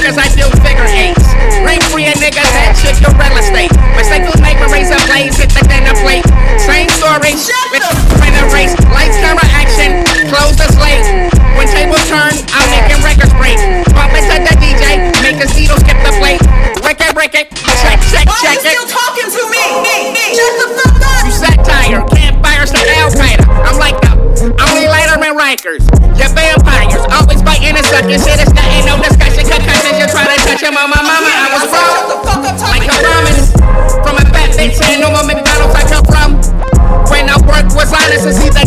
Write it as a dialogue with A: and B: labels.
A: cause I do figure eights. Ring free a niggas head shit your real estate. Recycle paper, razor blades, hit the dinner plate. Same story, in a race. Lights, camera, action, close the slate. When tables turn, I'm making records break. Bump into the DJ, make the needle skip the plate. Break it, check it.
B: Why are you still talking to me? Shut the fuck up!
A: You satire, campfires to Al-Qaeda. I'm like the only lighter in Rikers. You're vampires, always biting and sucking. Shit, it's not, ain't no discussion. Concussions, you try to touch your mama. I was wrong. Like a ramen. From a fat bitch, ain't no more McDonald's I come from. When I work was honest, it's either